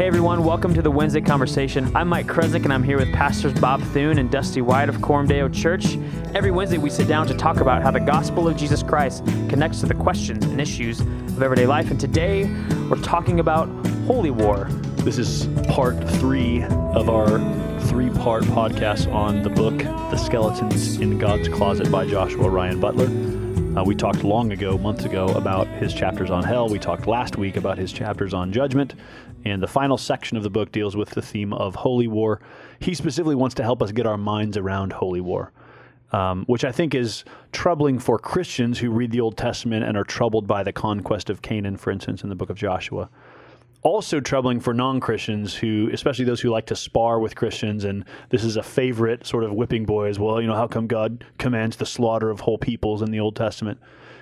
Hey everyone, welcome to the Wednesday Conversation. I'm Mike Kresnick and I'm here with Pastors Bob Thune and Dusty White of Coram Deo Church. Every Wednesday we sit down to talk about how the gospel of Jesus Christ connects to the questions and issues of everyday life. And today we're talking about holy war. This is part 3 of our 3-part podcast on the book, The Skeletons in God's Closet by Joshua Ryan Butler. We talked months ago, about his chapters on hell. We talked last week about his chapters on judgment. And the final section of the book deals with the theme of holy war. He specifically wants to help us get our minds around holy war, which I think is troubling for Christians who read the Old Testament and are troubled by the conquest of Canaan, for instance, in the book of Joshua. Also troubling for non-Christians who, especially those who like to spar with Christians, and this is a favorite sort of whipping boy as well. You know, how come God commands the slaughter of whole peoples in the Old Testament?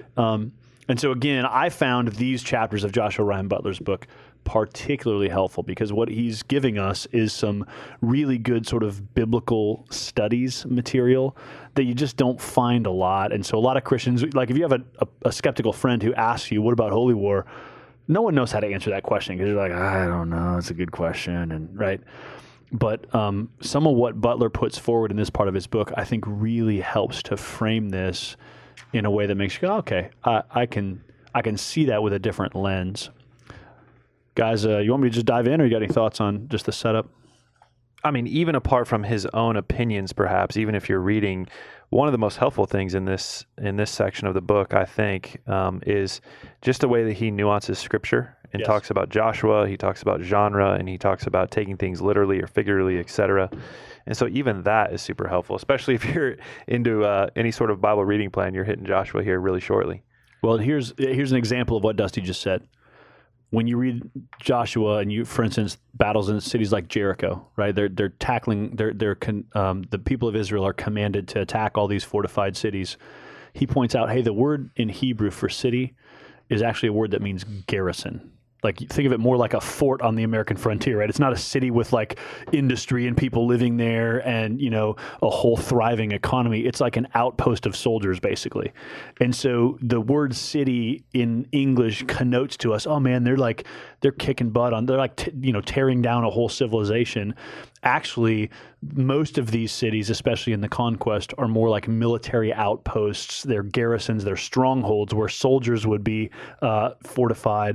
And so again, I found these chapters of Joshua Ryan Butler's book particularly helpful because what he's giving us is some really good sort of biblical studies material that you just don't find a lot. And so a lot of Christians, like if you have a skeptical friend who asks you, what about holy war? No one knows how to answer that question because you're like, I don't know, it's a good question, and right. But some of what Butler puts forward in this part of his book, I think really helps to frame this in a way that makes you go, okay, I can see that with a different lens. Guys, you want me to just dive in, or you got any thoughts on just the setup? I mean, even apart from his own opinions, perhaps, even if you're reading, one of the most helpful things in this section of the book, I think, is just the way that he nuances Scripture and talks about Joshua, he talks about genre, and he talks about taking things literally or figuratively, etc. And so even that is super helpful, especially if you're into any sort of Bible reading plan. You're hitting Joshua here really shortly. Well, here's an example of what Dusty just said. When you read Joshua and you, for instance, battles in cities like Jericho, right? They're tackling. The people of Israel are commanded to attack all these fortified cities. He points out, hey, the word in Hebrew for city is actually a word that means garrison. Like, think of it more like a fort on the American frontier, right? It's not a city with like industry and people living there and, you know, a whole thriving economy. It's like an outpost of soldiers, basically. And so the word city in English connotes to us, oh man, they're kicking butt on, they're like, tearing down a whole civilization. Actually, most of these cities, especially in the conquest, are more like military outposts. They're garrisons, they're strongholds where soldiers would be fortified,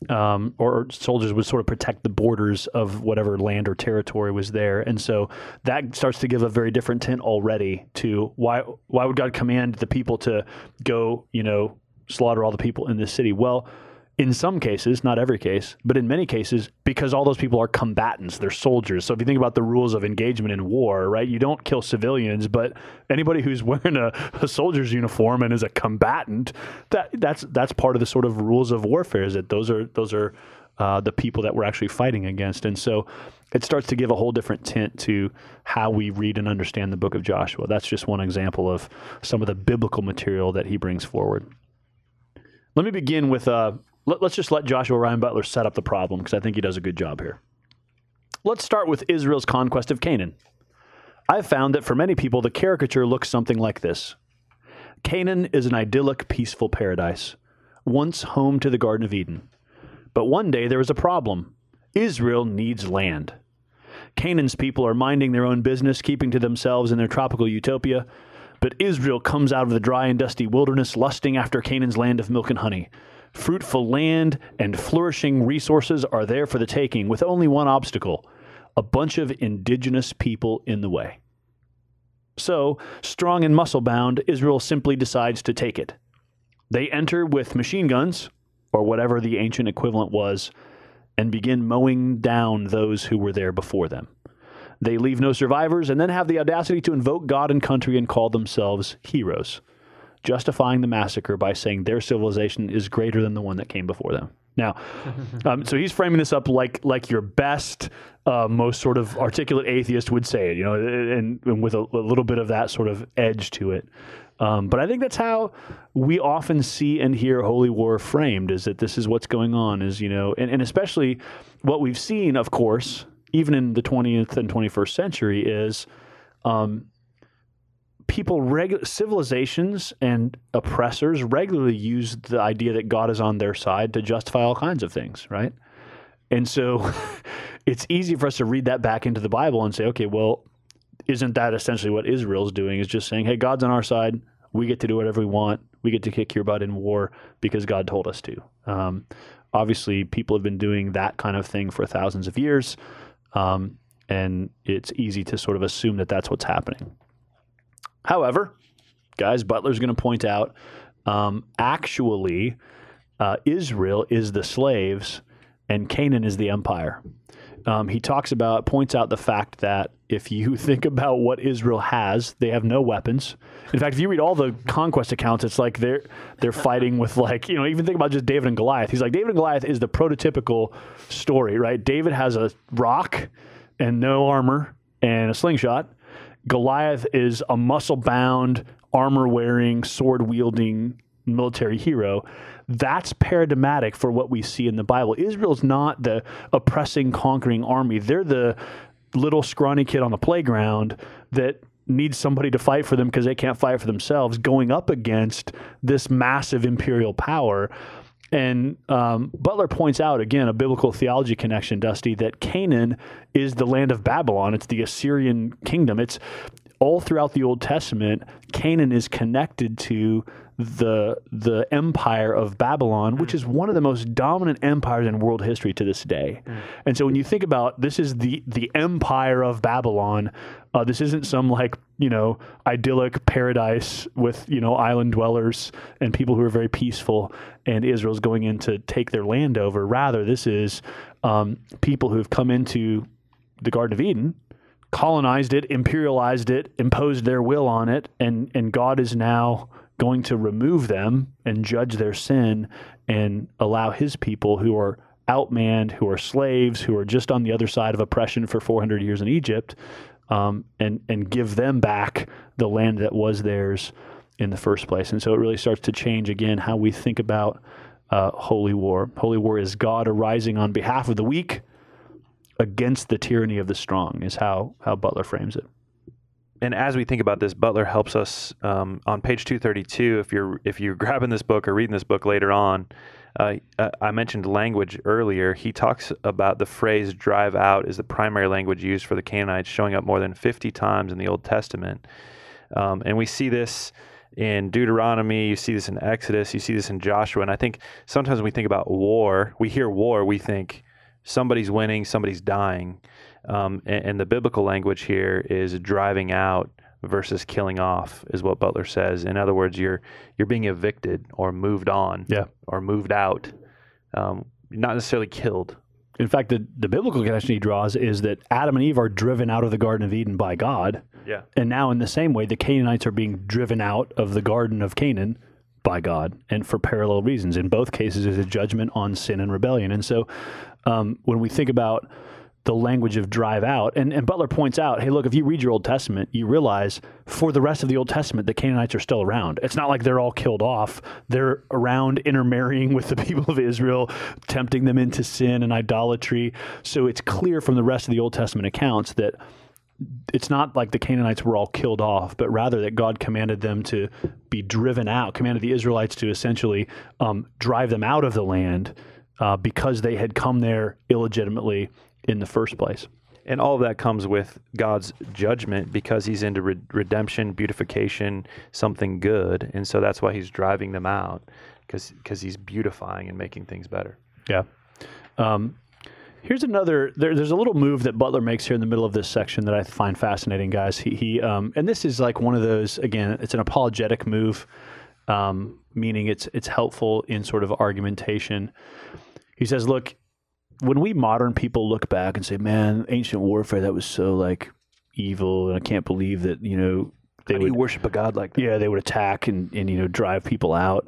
or soldiers would sort of protect the borders of whatever land or territory was there. And so that starts to give a very different tint already to why would God command the people to go, slaughter all the people in this city? Well, in some cases, not every case, but in many cases, because all those people are combatants, they're soldiers. So if you think about the rules of engagement in war, right, you don't kill civilians, but anybody who's wearing a soldier's uniform and is a combatant, that's part of the sort of rules of warfare, is that those are the people that we're actually fighting against. And so it starts to give a whole different tint to how we read and understand the book of Joshua. That's just one example of some of the biblical material that he brings forward. Let me begin with let's just let Joshua Ryan Butler set up the problem, because I think he does a good job here. Let's start with Israel's conquest of Canaan. I've found that for many people, the caricature looks something like this. Canaan is an idyllic, peaceful paradise, once home to the Garden of Eden. But one day there is a problem. Israel needs land. Canaan's people are minding their own business, keeping to themselves in their tropical utopia. But Israel comes out of the dry and dusty wilderness, lusting after Canaan's land of milk and honey. Fruitful land and flourishing resources are there for the taking, with only one obstacle: a bunch of indigenous people in the way. So, strong and muscle-bound, Israel simply decides to take it. They enter with machine guns, or whatever the ancient equivalent was, and begin mowing down those who were there before them. They leave no survivors, and then have the audacity to invoke God and country and call themselves heroes, justifying the massacre by saying their civilization is greater than the one that came before them. Now, so he's framing this up like your best, most sort of articulate atheist would say it, and with a little bit of that sort of edge to it. But I think that's how we often see and hear holy war framed, is that this is what's going on, and especially what we've seen, of course, even in the 20th and 21st century, is civilizations and oppressors regularly use the idea that God is on their side to justify all kinds of things, right? And so it's easy for us to read that back into the Bible and say, okay, well, isn't that essentially what Israel's doing? Is just saying, hey, God's on our side. We get to do whatever we want. We get to kick your butt in war because God told us to. Obviously, people have been doing that kind of thing for thousands of years, and it's easy to sort of assume that that's what's happening. However, guys, Butler's going to point out, actually, Israel is the slaves and Canaan is the empire. He points out the fact that if you think about what Israel has, they have no weapons. In fact, if you read all the conquest accounts, it's like they're fighting with even think about just David and Goliath. He's like, David and Goliath is the prototypical story, right? David has a rock and no armor and a slingshot. Goliath is a muscle-bound, armor-wearing, sword-wielding military hero. That's paradigmatic for what we see in the Bible. Israel's not the oppressing, conquering army. They're the little scrawny kid on the playground that needs somebody to fight for them because they can't fight for themselves, going up against this massive imperial power. And Butler points out, again, a biblical theology connection, Dusty, that Canaan is the land of Babylon. It's the Assyrian kingdom. It's all throughout the Old Testament, Canaan is connected to the empire of Babylon, which is one of the most dominant empires in world history to this day. And so when you think about this is the empire of Babylon, this isn't some idyllic paradise with island dwellers and people who are very peaceful and Israel's going in to take their land over. Rather, this is people who have come into the Garden of Eden, colonized it, imperialized it, imposed their will on it, and God is now going to remove them and judge their sin and allow his people who are outmanned, who are slaves, who are just on the other side of oppression for 400 years in Egypt, and give them back the land that was theirs in the first place. And so it really starts to change, again, how we think about holy war. Holy war is God arising on behalf of the weak against the tyranny of the strong, is how Butler frames it. And as we think about this, Butler helps us on page 232. If you're grabbing this book or reading this book later on, I mentioned language earlier. He talks about the phrase "drive out" is the primary language used for the Canaanites, showing up more than 50 times in the Old Testament. And we see this in Deuteronomy. You see this in Exodus. You see this in Joshua. And I think sometimes when we think about war, we hear war, we think somebody's winning, somebody's dying. And the biblical language here is driving out versus killing off, is what Butler says. In other words, you're being evicted or moved on, or moved out, not necessarily killed. In fact, the biblical connection he draws is that Adam and Eve are driven out of the Garden of Eden by God. Yeah. And now in the same way, the Canaanites are being driven out of the Garden of Canaan by God, and for parallel reasons. In both cases, there's a judgment on sin and rebellion. And so when we think about the language of drive out, and Butler points out, hey, look, if you read your Old Testament, you realize for the rest of the Old Testament, the Canaanites are still around. It's not like they're all killed off. They're around intermarrying with the people of Israel, tempting them into sin and idolatry. So it's clear from the rest of the Old Testament accounts that it's not like the Canaanites were all killed off, but rather that God commanded them to be driven out, commanded the Israelites to essentially drive them out of the land because they had come there illegitimately in the first place. And all of that comes with God's judgment because he's into redemption, beautification, something good. And so that's why he's driving them out, because he's beautifying and making things better. Yeah. Here's another, there's a little move that Butler makes here in the middle of this section that I find fascinating, guys. He and this is like one of those, again, it's an apologetic move, meaning it's helpful in sort of argumentation. He says, look, when we modern people look back and say, man, ancient warfare, that was so like evil, and I can't believe that, they would worship a God like that. Yeah, they would attack and drive people out.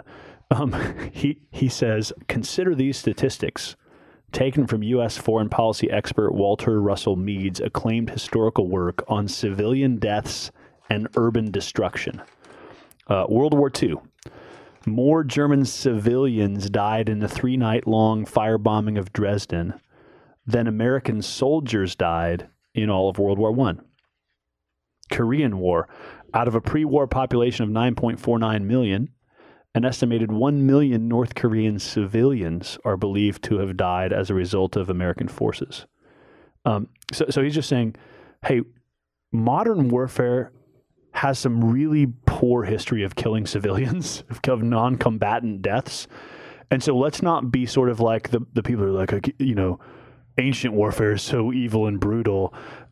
He says, consider these statistics taken from U.S. foreign policy expert Walter Russell Mead's acclaimed historical work on civilian deaths and urban destruction. World War II. More German civilians died in the 3-night-long firebombing of Dresden than American soldiers died in all of World War I. Korean War. Out of a pre-war population of 9.49 million, An estimated 1 million North Korean civilians are believed to have died as a result of American forces. So he's just saying, hey, modern warfare has some really poor history of killing civilians, of non-combatant deaths. And so let's not be sort of like the people who are like, ancient warfare is so evil and brutal.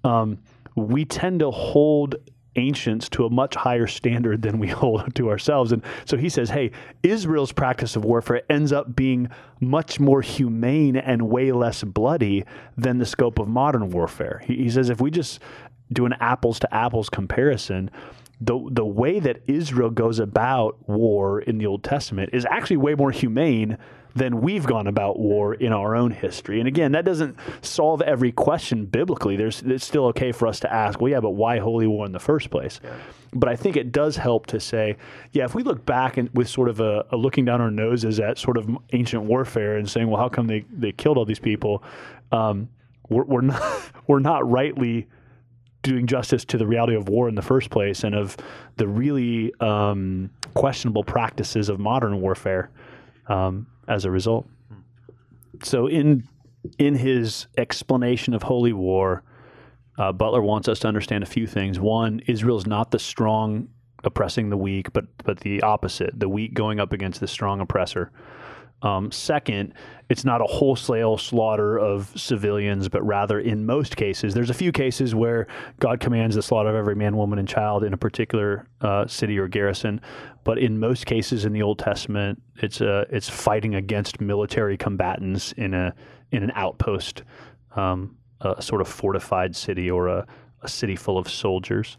We tend to hold ancients to a much higher standard than we hold to ourselves. And so he says, hey, Israel's practice of warfare ends up being much more humane and way less bloody than the scope of modern warfare. He says if we just do an apples to apples comparison, the way that Israel goes about war in the Old Testament is actually way more humane than we've gone about war in our own history. And again, that doesn't solve every question biblically. It's still okay for us to ask, well, yeah, but why holy war in the first place? Yeah. But I think it does help to say, yeah, if we look back and with sort of a looking down our noses at sort of ancient warfare and saying, well, how come they killed all these people? We're not rightly doing justice to the reality of war in the first place and of the really questionable practices of modern warfare as a result. So in his explanation of holy war, Butler wants us to understand a few things. One, Israel's not the strong oppressing the weak, but the opposite, the weak going up against the strong oppressor. Second, it's not a wholesale slaughter of civilians, but rather in most cases, there's a few cases where God commands the slaughter of every man, woman, and child in a particular city or garrison. But in most cases in the Old Testament, it's fighting against military combatants in an outpost, a sort of fortified city or a city full of soldiers.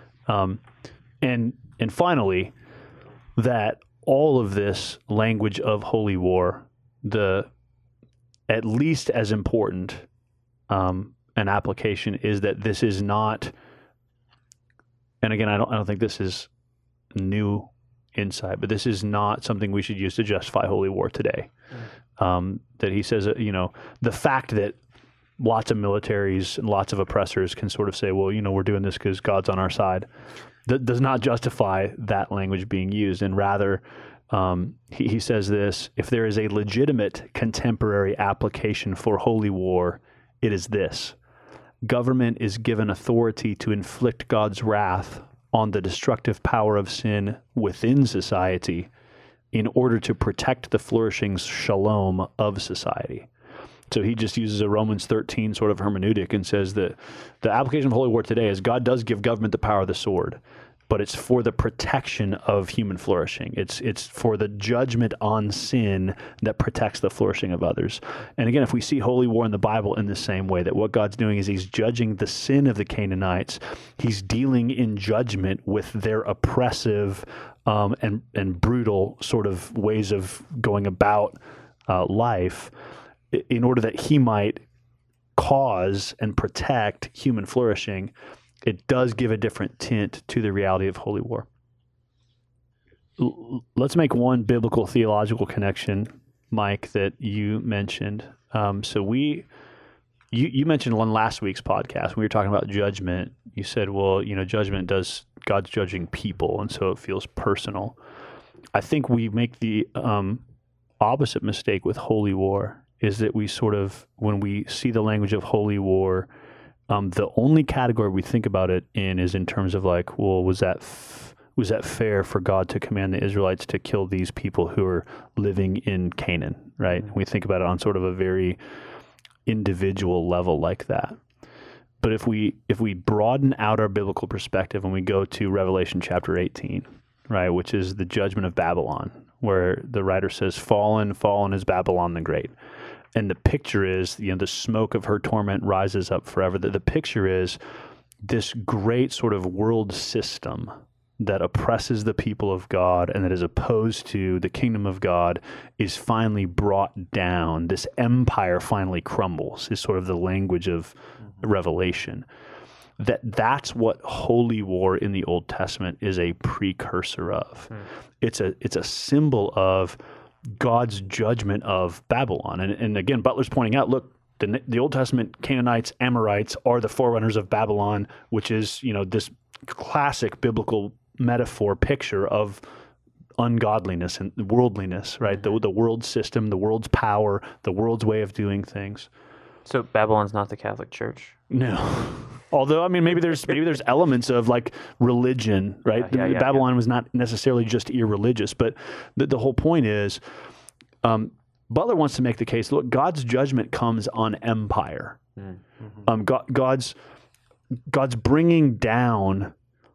And finally, that all of this language of holy war, at least as important an application is that this is not, and again, I don't think this is new insight, but this is not something we should use to justify holy war today. That he says, the fact that lots of militaries and lots of oppressors can sort of say, well, we're doing this because God's on our side, that does not justify that language being used. And rather, he says this, if there is a legitimate contemporary application for holy war, it is this. Government is given authority to inflict God's wrath on the destructive power of sin within society in order to protect the flourishing shalom of society. So he just uses a Romans 13 sort of hermeneutic and says that the application of holy war today is God does give government the power of the sword, but it's for the protection of human flourishing. It's for the judgment on sin that protects the flourishing of others. And again, if we see holy war in the Bible in the same way, that what God's doing is he's judging the sin of the Canaanites. He's dealing in judgment with their oppressive and brutal sort of ways of going about life, in order that he might cause and protect human flourishing. It does give a different tint to the reality of holy war. Let's make one biblical theological connection, Mike, that you mentioned. You mentioned on last week's podcast, when we were talking about judgment, you said, well, judgment God's judging people, and so it feels personal. I think we make the opposite mistake with holy war, is that we sort of, when we see the language of holy war, the only category we think about it in is in terms of like, well, was that fair for God to command the Israelites to kill these people who are living in Canaan, right? Mm-hmm. We think about it on sort of a very individual level like that. But if we broaden out our biblical perspective and we go to Revelation chapter 18, right, which is the judgment of Babylon, where the writer says, fallen is Babylon the Great. And the picture is, the smoke of her torment rises up forever. The picture is this great sort of world system that oppresses the people of God and that is opposed to the kingdom of God is finally brought down. This empire finally crumbles, is sort of the language of Revelation. That's what holy war in the Old Testament is a precursor of. It's a symbol of God's judgment of Babylon. And again, Butler's pointing out, look, the Old Testament Canaanites, Amorites are the forerunners of Babylon, which is, this classic biblical metaphor picture of ungodliness and worldliness, right? The world system, the world's power, the world's way of doing things. So Babylon's not the Catholic Church? No. Although, I mean, maybe there's elements of like religion, right? Babylon was not necessarily just irreligious, but the whole point is, Butler wants to make the case, look, God's judgment comes on empire. God's bringing down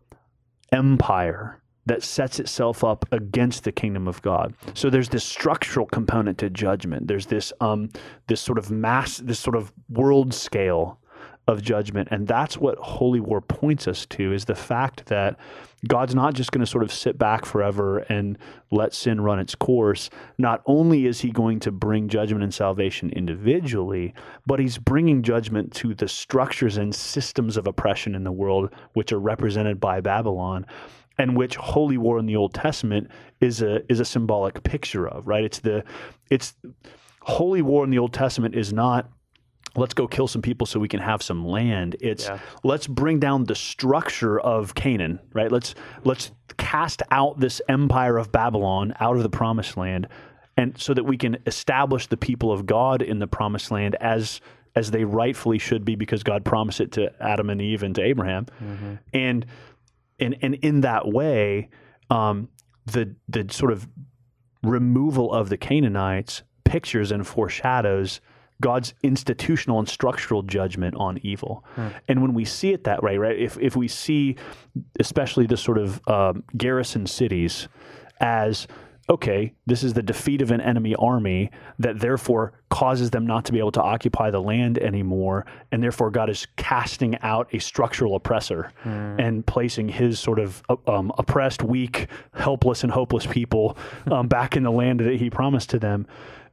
empire that sets itself up against the kingdom of God. So there's this structural component to judgment. There's this sort of world scale of judgment. And that's what Holy War points us to, is the fact that God's not just going to sort of sit back forever and let sin run its course. Not only is he going to bring judgment and salvation individually, but he's bringing judgment to the structures and systems of oppression in the world, which are represented by Babylon, and which Holy War in the Old Testament is a symbolic picture of, right? It's Holy War in the Old Testament is not, let's go kill some people so we can have some land. It's let's bring down the structure of Canaan, right? Let's cast out this empire of Babylon out of the promised land, and so that we can establish the people of God in the promised land as they rightfully should be, because God promised it to Adam and Eve and to Abraham. And in that way, the sort of removal of the Canaanites pictures and foreshadows God's institutional and structural judgment on evil. And when we see it that way, right, if we see especially the sort of garrison cities as, okay, this is the defeat of an enemy army that therefore causes them not to be able to occupy the land anymore, and therefore God is casting out a structural oppressor and placing his sort of oppressed, weak, helpless, and hopeless people back in the land that he promised to them.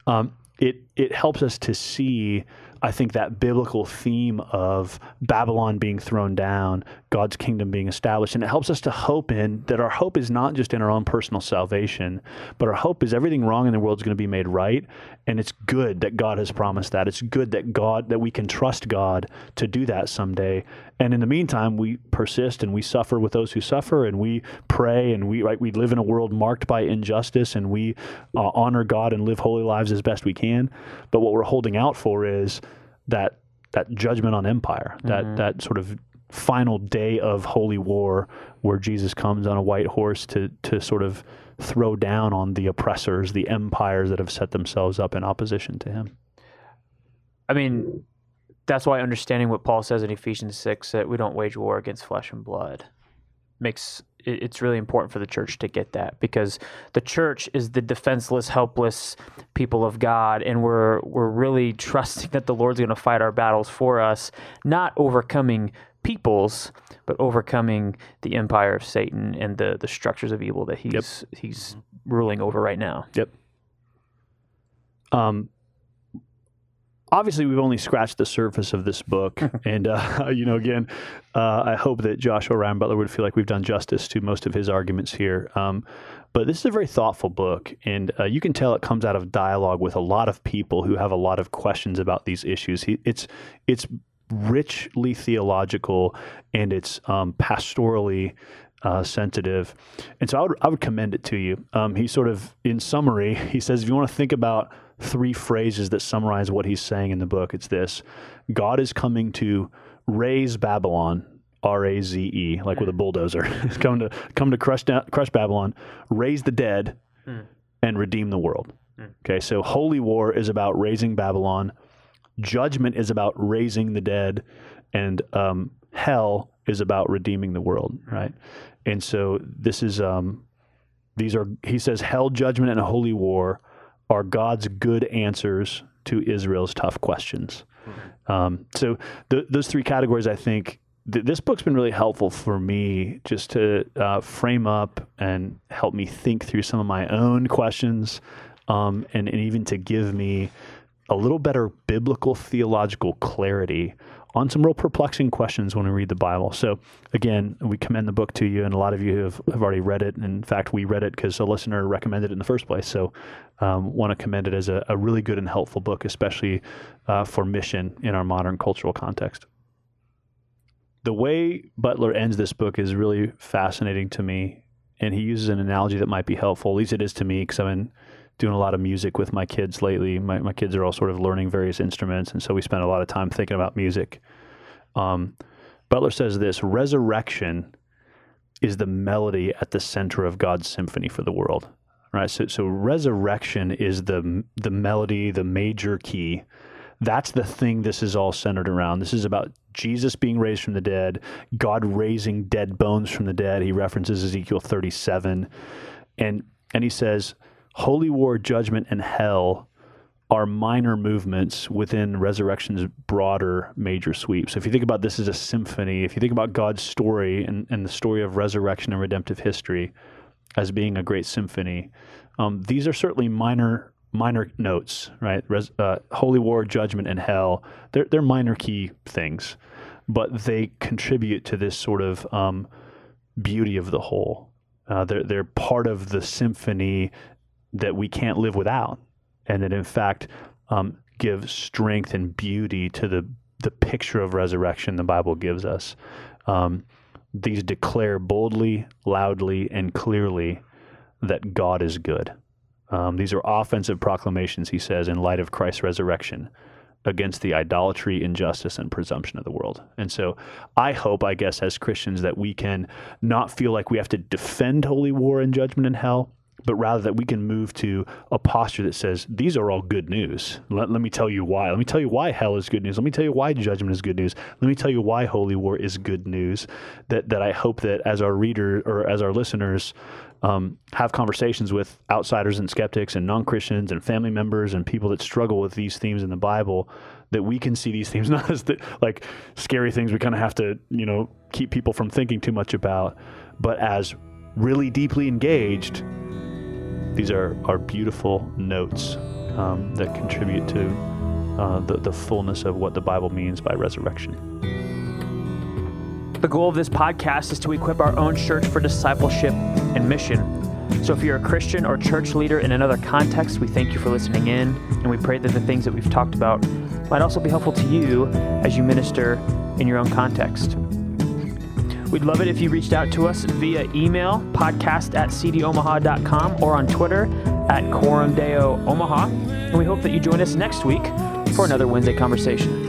It helps us to see, I think, that biblical theme of Babylon being thrown down, God's kingdom being established. And it helps us to hope in that our hope is not just in our own personal salvation, but our hope is everything wrong in the world is going to be made right. And it's good that God has promised that. It's good that we can trust God to do that someday. And in the meantime, we persist and we suffer with those who suffer, and we pray, and we live in a world marked by injustice, and we honor God and live holy lives as best we can. But what we're holding out for is that judgment on empire, that sort of final day of holy war where Jesus comes on a white horse to sort of throw down on the oppressors, the empires that have set themselves up in opposition to him. I mean, that's why understanding what Paul says in Ephesians 6, that we don't wage war against flesh and blood, it's really important for the church to get that, because the church is the defenseless, helpless people of God, and we're really trusting that the Lord's going to fight our battles for us, not overcoming peoples, but overcoming the empire of Satan and the structures of evil that he's ruling over right now. Yep. Obviously, we've only scratched the surface of this book, and again, I hope that Joshua Ryan Butler would feel like we've done justice to most of his arguments here. But this is a very thoughtful book, and you can tell it comes out of dialogue with a lot of people who have a lot of questions about these issues. It's richly theological, and it's pastorally sensitive, and so I would commend it to you. He sort of, in summary, he says, if you want to think about 3 phrases that summarize what he's saying in the book, it's this: God is coming to raise Babylon, R-A-Z-E, like with a bulldozer. He's come to crush Babylon, raise the dead, and redeem the world. Okay, so holy war is about raising Babylon, judgment is about raising the dead, and hell is about redeeming the world, right? And so this is he says, hell, judgment, and a holy war are God's good answers to Israel's tough questions. So those 3 categories, I think, this book's been really helpful for me just to frame up and help me think through some of my own questions, and even to give me a little better biblical theological clarity on some real perplexing questions when we read the Bible. So again, we commend the book to you, and a lot of you have already read it. In fact, we read it because a listener recommended it in the first place. So want to commend it as a really good and helpful book, especially for mission in our modern cultural context. The way Butler ends this book is really fascinating to me. and he uses an analogy that might be helpful. At least it is to me, because I've been doing a lot of music with my kids lately. My kids are all sort of learning various instruments, and so we spend a lot of time thinking about music. Butler says this: resurrection is the melody at the center of God's symphony for the world. Right? So resurrection is the melody, the major key. That's the thing this is all centered around. This is about Jesus being raised from the dead, God raising dead bones from the dead. He references Ezekiel 37. And he says, holy war, judgment, and hell are minor movements within resurrection's broader major sweep. So if you think about this as a symphony, if you think about God's story and the story of resurrection and redemptive history as being a great symphony, these are certainly minor notes, right? Holy war, judgment, and hell, they're minor key things, but they contribute to this sort of beauty of the whole. They're part of the symphony that we can't live without, and that in fact give strength and beauty to the picture of resurrection the Bible gives us. These declare boldly, loudly, and clearly that God is good. These are offensive proclamations, he says, in light of Christ's resurrection against the idolatry, injustice, and presumption of the world. And so I hope, I guess, as Christians, that we can not feel like we have to defend holy war and judgment and hell, but rather that we can move to a posture that says, these are all good news. Let me tell you why. Let me tell you why hell is good news. Let me tell you why judgment is good news. Let me tell you why holy war is good news. That I hope that as our reader or as our listeners have conversations with outsiders and skeptics and non-Christians and family members and people that struggle with these themes in the Bible, that we can see these themes not as like scary things we kind of have to, keep people from thinking too much about, but as really deeply engaged. These are beautiful notes that contribute to the fullness of what the Bible means by resurrection. The goal of this podcast is to equip our own church for discipleship and mission. So if you're a Christian or church leader in another context, we thank you for listening in, and we pray that the things that we've talked about might also be helpful to you as you minister in your own context. We'd love it if you reached out to us via email, podcast@cdomaha.com, or on Twitter @Quorum Deo Omaha. And we hope that you join us next week for another Wednesday conversation.